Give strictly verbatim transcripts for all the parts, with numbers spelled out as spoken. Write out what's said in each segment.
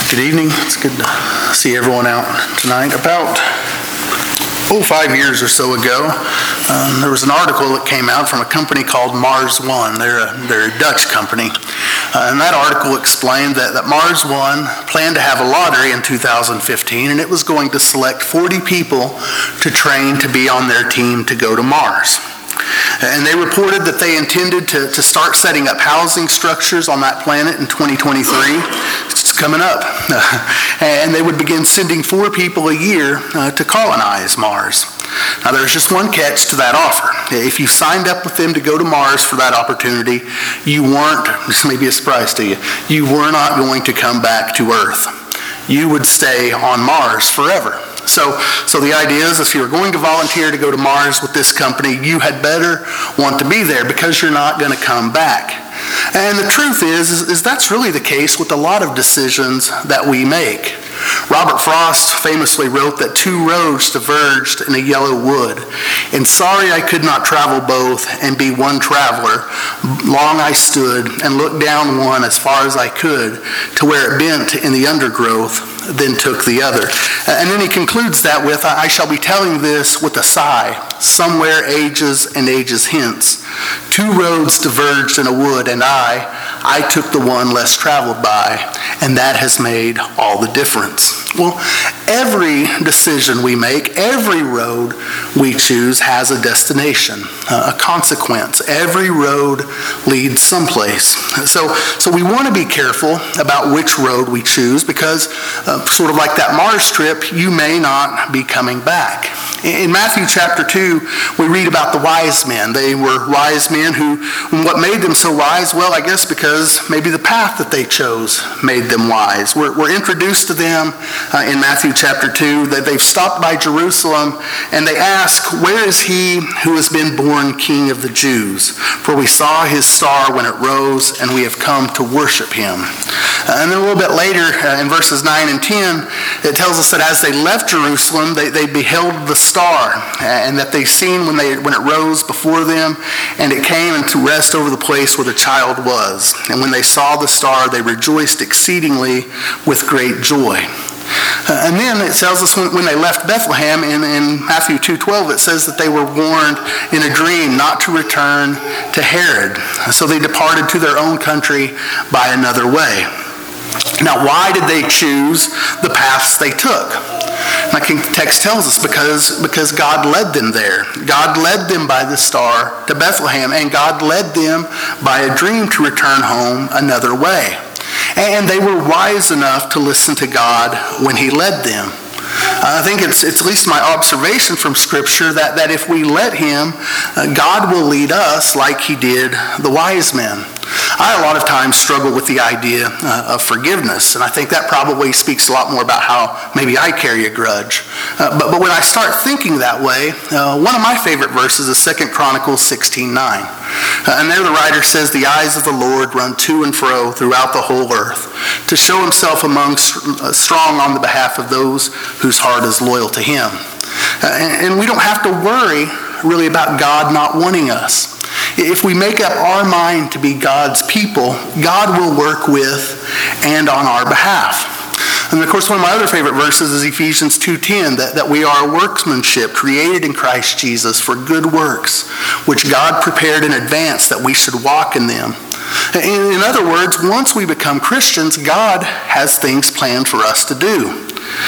Good evening. It's good to see everyone out tonight. About, oh, five years or so ago, um, there was an article that came out from a company called Mars One. They're a, they're a Dutch company. Uh, and that article explained that, that Mars One planned to have a lottery in two thousand fifteen, and it was going to select forty people to train to be on their team to go to Mars. And they reported that they intended to, to start setting up housing structures on that planet in twenty twenty-three. It's coming up. And they would begin sending four people a year uh, to colonize Mars. Now, there's just one catch to that offer. If you signed up with them to go to Mars for that opportunity, you weren't, this may be a surprise to you, you were not going to come back to Earth. You would stay on Mars forever. So, so the idea is if you're going to volunteer to go to Mars with this company, you had better want to be there because you're not going to come back. And the truth is, is, is that's really the case with a lot of decisions that we make. Robert Frost famously wrote that two roads diverged in a yellow wood, and sorry I could not travel both and be one traveler. Long I stood and looked down one as far as I could to where it bent in the undergrowth, then took the other. And then he concludes that with, I shall be telling this with a sigh, somewhere ages and ages hence. Two roads diverged in a wood, and I, I took the one less traveled by, and that has made all the difference. Well, every decision we make, every road we choose has a destination, a consequence. Every road leads someplace. So, so we want to be careful about which road we choose because, uh, sort of like that Mars trip, you may not be coming back. In Matthew chapter two, we read about the wise men. They were wise men who, what made them so wise? Well, I guess because maybe the path that they chose made them wise. We're, we're introduced to them uh, in Matthew chapter two, that they've stopped by Jerusalem and they ask, where is he who has been born King of the Jews? For we saw his star when it rose and we have come to worship him. Uh, and then a little bit later uh, in verses nine and ten, it tells us that as they left Jerusalem, they, they beheld the star, and that they seen when they when it rose before them, and it came and to rest over the place where the child was. And when they saw the star, they rejoiced exceedingly with great joy. Uh, and then it tells us when, when they left Bethlehem in, in Matthew two twelve, it says that they were warned in a dream not to return to Herod. So they departed to their own country by another way. Now, why did they choose the paths they took? Like the text tells us, because, because God led them there. God led them by the star to Bethlehem, and God led them by a dream to return home another way. And they were wise enough to listen to God when he led them. I think it's, it's at least my observation from Scripture that, that if we let him, uh, God will lead us like he did the wise men. I a lot of times struggle with the idea uh, of forgiveness, and I think that probably speaks a lot more about how maybe I carry a grudge. Uh, but, but when I start thinking that way, uh, one of my favorite verses is Second Chronicles sixteen nine. Uh, and there the writer says, the eyes of the Lord run to and fro throughout the whole earth, to show himself among uh, strong on the behalf of those whose heart is loyal to him. Uh, and, and we don't have to worry really about God not wanting us. If we make up our mind to be God's people, God will work with and on our behalf. And of course, one of my other favorite verses is Ephesians two ten, that, that we are workmanship created in Christ Jesus for good works, which God prepared in advance that we should walk in them. In, in other words, once we become Christians, God has things planned for us to do.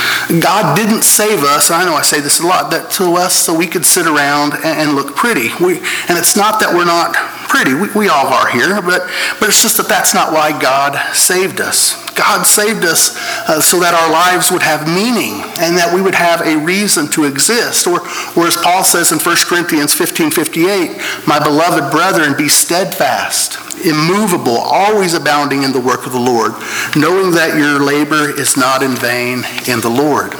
God didn't save us, I know I say this a lot, that to us so we could sit around and, and look pretty. We, and it's not that we're not pretty, we, we all are here, but, but it's just that that's not why God saved us. God saved us uh, so that our lives would have meaning and that we would have a reason to exist. Or, or as Paul says in First Corinthians fifteen fifty-eight, my beloved brethren, be steadfast, immovable, always abounding in the work of the Lord, knowing that your labor is not in vain in the Lord.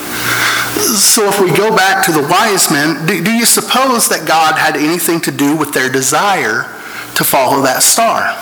So if we go back to the wise men, do, do you suppose that God had anything to do with their desire to follow that star?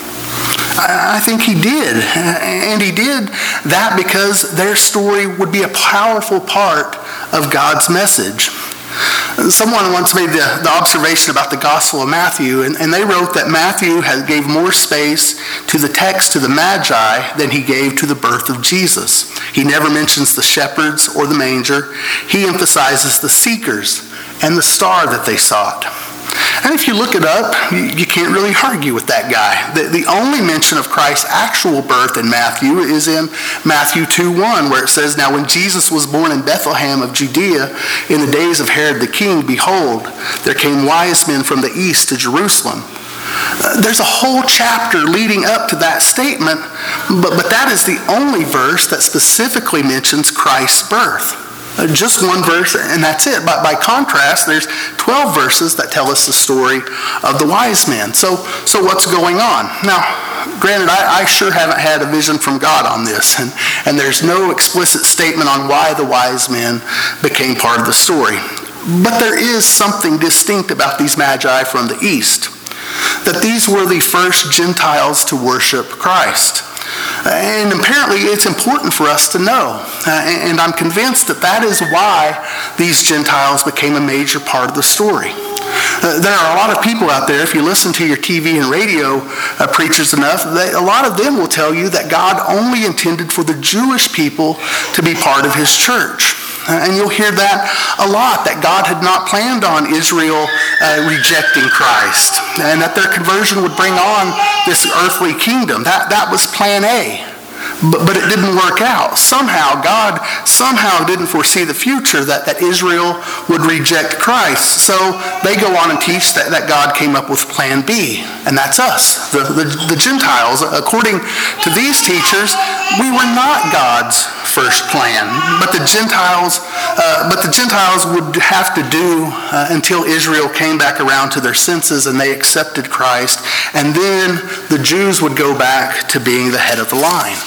I think he did. And he did that because their story would be a powerful part of God's message. Someone once made the, the observation about the Gospel of Matthew, and, and they wrote that Matthew has, gave more space to the text to the Magi than he gave to the birth of Jesus. He never mentions the shepherds or the manger. He emphasizes the seekers and the star that they sought. And if you look it up, you, you can't really argue with that guy. The, the only mention of Christ's actual birth in Matthew is in Matthew two one, where it says, "Now when Jesus was born in Bethlehem of Judea in the days of Herod the king, behold, there came wise men from the east to Jerusalem." Uh, there's a whole chapter leading up to that statement, but, but that is the only verse that specifically mentions Christ's birth. Just one verse, and that's it. But by contrast, there's twelve verses that tell us the story of the wise men. So, so what's going on? Now, granted, I, I sure haven't had a vision from God on this, and, and there's no explicit statement on why the wise men became part of the story. But there is something distinct about these magi from the east, that these were the first Gentiles to worship Christ. And apparently it's important for us to know. Uh, and I'm convinced that that is why these Gentiles became a major part of the story. Uh, there are a lot of people out there, if you listen to your T V and radio uh, preachers enough, they, a lot of them will tell you that God only intended for the Jewish people to be part of his church. And you'll hear that a lot, that God had not planned on Israel uh, rejecting Christ, and that their conversion would bring on this earthly kingdom. That, that was plan A. But, but it didn't work out. Somehow, God somehow didn't foresee the future that, that Israel would reject Christ. So they go on and teach that, that God came up with plan B, and that's us, the, the, the Gentiles. According to these teachers, we were not God's first plan, but the Gentiles, uh, but the Gentiles would have to do uh, until Israel came back around to their senses and they accepted Christ, and then the Jews would go back to being the head of the line.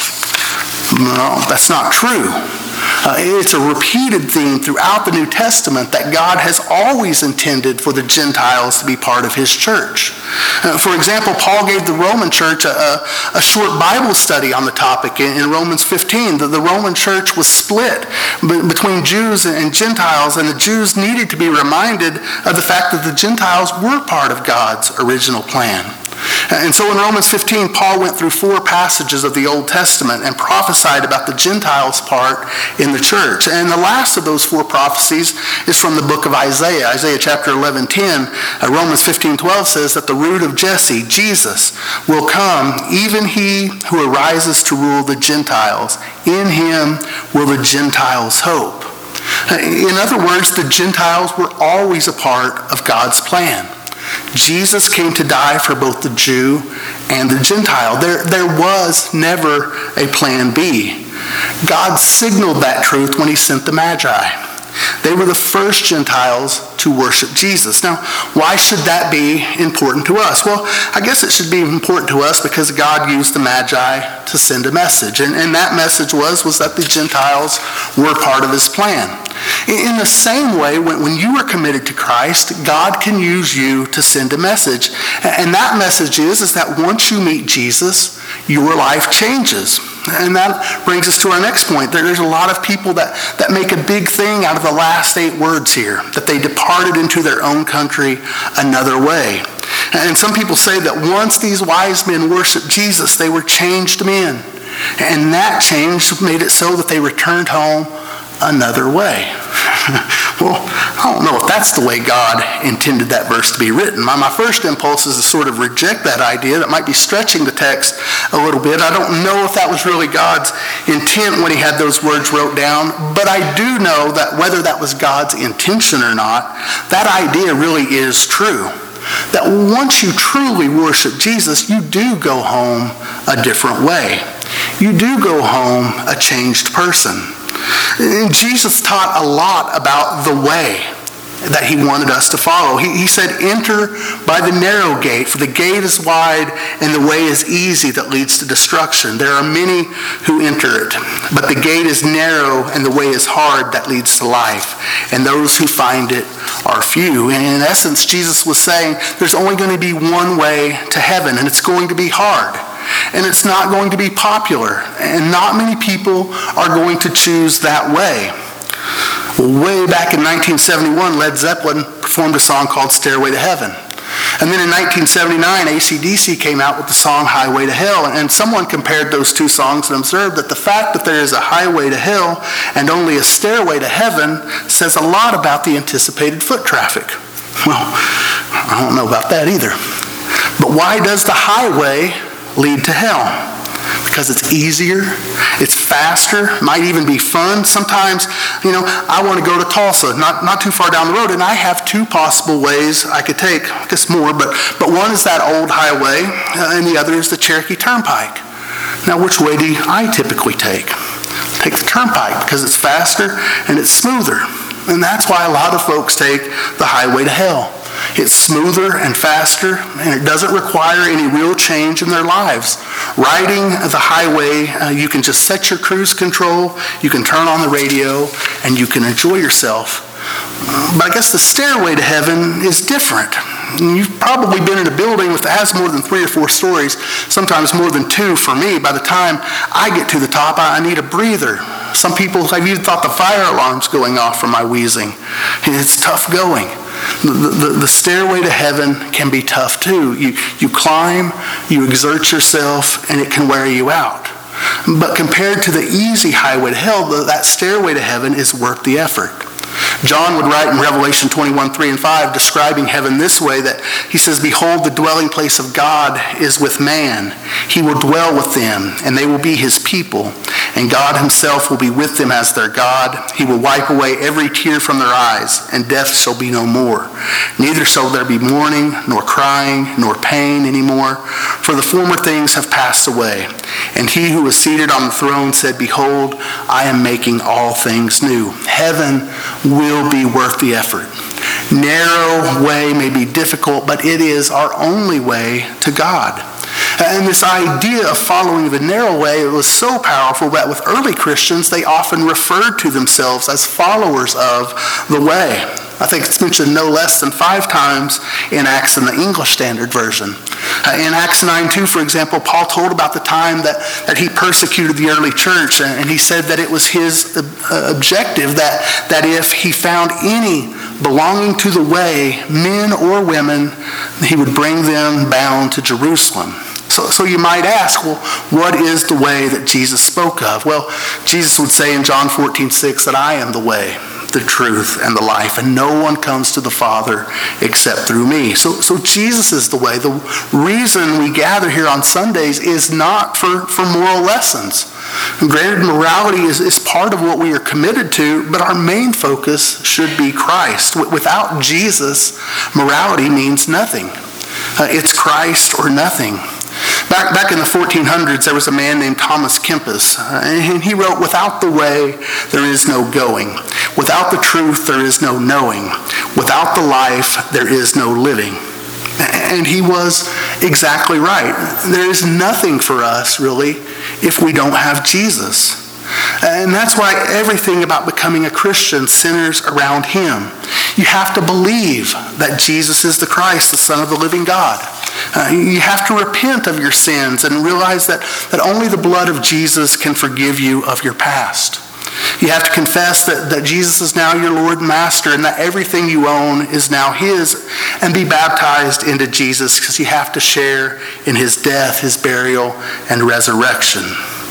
No, that's not true. Uh, it's a repeated theme throughout the New Testament that God has always intended for the Gentiles to be part of his church. Uh, for example, Paul gave the Roman church a, a, a short Bible study on the topic in, in Romans fifteen. The, the Roman church was split b- between Jews and Gentiles, and the Jews needed to be reminded of the fact that the Gentiles were part of God's original plan. And so in Romans fifteen, Paul went through four passages of the Old Testament and prophesied about the Gentiles' part in the church. And the last of those four prophecies is from the book of Isaiah. Isaiah chapter eleven ten, uh, Romans fifteen twelve says that the root of Jesse, Jesus, will come, even he who arises to rule the Gentiles. In him will the Gentiles hope. In other words, the Gentiles were always a part of God's plan. Jesus came to die for both the Jew and the Gentile. There, there was never a plan B. God signaled that truth when he sent the Magi. They were the first Gentiles to worship Jesus. Now, why should that be important to us? Well, I guess it should be important to us because God used the Magi to send a message. And, and that message was, was that the Gentiles were part of his plan. In the same way, when, when you are committed to Christ, God can use you to send a message. And that message is, is that once you meet Jesus, your life changes. And that brings us to our next point. There's a lot of people that, that make a big thing out of the last eight words here, that they departed into their own country another way. And some people say that once these wise men worshiped Jesus, they were changed men. And that change made it so that they returned home another way. Well, I don't know if that's the way God intended that verse to be written. My, my first impulse is to sort of reject that idea. That might be stretching the text a little bit. I don't know if that was really God's intent when he had those words wrote down, but I do know that whether that was God's intention or not, that idea really is true. That once you truly worship Jesus, you do go home a different way. You do go home a changed person. And Jesus taught a lot about the way that he wanted us to follow. He, he said, enter by the narrow gate, for the gate is wide and the way is easy that leads to destruction. There are many who enter it, but the gate is narrow and the way is hard that leads to life, and those who find it are few. And in essence, Jesus was saying there's only going to be one way to heaven, and it's going to be hard. And it's not going to be popular. And not many people are going to choose that way. Way back in nineteen seventy-one, Led Zeppelin performed a song called Stairway to Heaven. And then in nineteen seventy-nine, A C D C came out with the song Highway to Hell. And someone compared those two songs and observed that the fact that there is a highway to hell and only a stairway to heaven says a lot about the anticipated foot traffic. Well, I don't know about that either. But why does the highway lead to hell? Because it's easier, it's faster, might even be fun. Sometimes, you know, I want to go to Tulsa, not, not too far down the road, and I have two possible ways I could take, I guess more, but, but one is that old highway, uh, and the other is the Cherokee Turnpike. Now, which way do I typically take? Take the Turnpike because it's faster and it's smoother. And that's why a lot of folks take the highway to hell. It's smoother and faster, and it doesn't require any real change in their lives. Riding the highway, uh, you can just set your cruise control, you can turn on the radio, and you can enjoy yourself. Uh, but I guess the stairway to heaven is different. You've probably been in a building that has more than three or four stories, sometimes more than two for me. By the time I get to the top, I need a breather. Some people have even thought the fire alarm's going off from my wheezing. It's tough going. The, the, the stairway to heaven can be tough too. You, you climb, you exert yourself, and it can wear you out. But compared to the easy highway to hell, that stairway to heaven is worth the effort. John would write in Revelation twenty-one, three and five, describing heaven this way, that he says, "Behold, the dwelling place of God is with man. He will dwell with them, and they will be his people. And God himself will be with them as their God. He will wipe away every tear from their eyes, and death shall be no more. Neither shall there be mourning, nor crying, nor pain anymore, for the former things have passed away. And he who was seated on the throne said, Behold, I am making all things new." Heaven will be worth the effort. Narrow way may be difficult, but it is our only way to God. And this idea of following the narrow way was so powerful that with early Christians, they often referred to themselves as followers of the way. I think it's mentioned no less than five times in Acts in the English Standard Version. Uh, in Acts nine two, for example, Paul told about the time that, that he persecuted the early church, and he said that it was his uh, objective that, that if he found any belonging to the way, men or women, he would bring them bound to Jerusalem. So, so you might ask, well, what is the way that Jesus spoke of? Well, Jesus would say in John fourteen six that I am the way, the truth, and the life, and no one comes to the Father except through me. So, so Jesus is the way. The reason we gather here on Sundays is not for, for moral lessons. And granted, morality is, is part of what we are committed to, but our main focus should be Christ. Without Jesus, morality means nothing. Uh, it's Christ or nothing. Back, back in the fourteen hundreds, there was a man named Thomas Kempis, uh, and he wrote, "Without the way, there is no going. Without the truth, there is no knowing. Without the life, there is no living." And he was exactly right. There is nothing for us, really, if we don't have Jesus. And that's why everything about becoming a Christian centers around him. You have to believe that Jesus is the Christ, the Son of the living God. Uh, you have to repent of your sins and realize that, that only the blood of Jesus can forgive you of your past. You have to confess that, that Jesus is now your Lord and Master, and that everything you own is now his, and be baptized into Jesus, because you have to share in his death, his burial, and resurrection.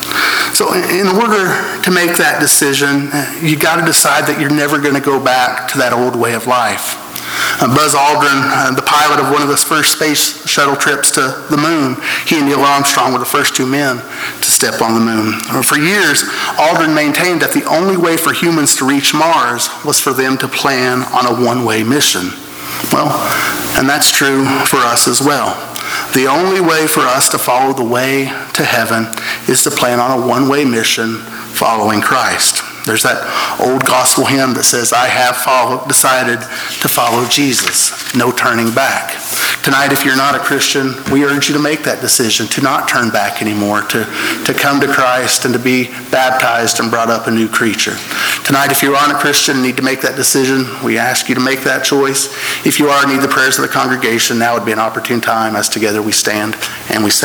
So in order to make that decision, you got to decide that you're never going to go back to that old way of life. Uh, Buzz Aldrin, uh, the pilot of one of those first space shuttle trips to the moon, he and Neil Armstrong were the first two men to step on the moon. Uh, for years, Aldrin maintained that the only way for humans to reach Mars was for them to plan on a one-way mission. Well, and that's true for us as well. The only way for us to follow the way to heaven is to plan on a one-way mission following Christ. There's that old gospel hymn that says, I have followed, decided to follow Jesus, no turning back. Tonight, if you're not a Christian, we urge you to make that decision, to not turn back anymore, to, to come to Christ and to be baptized and brought up a new creature. Tonight, if you aren't a Christian and need to make that decision, we ask you to make that choice. If you are, need the prayers of the congregation, now would be an opportune time as together we stand and we say,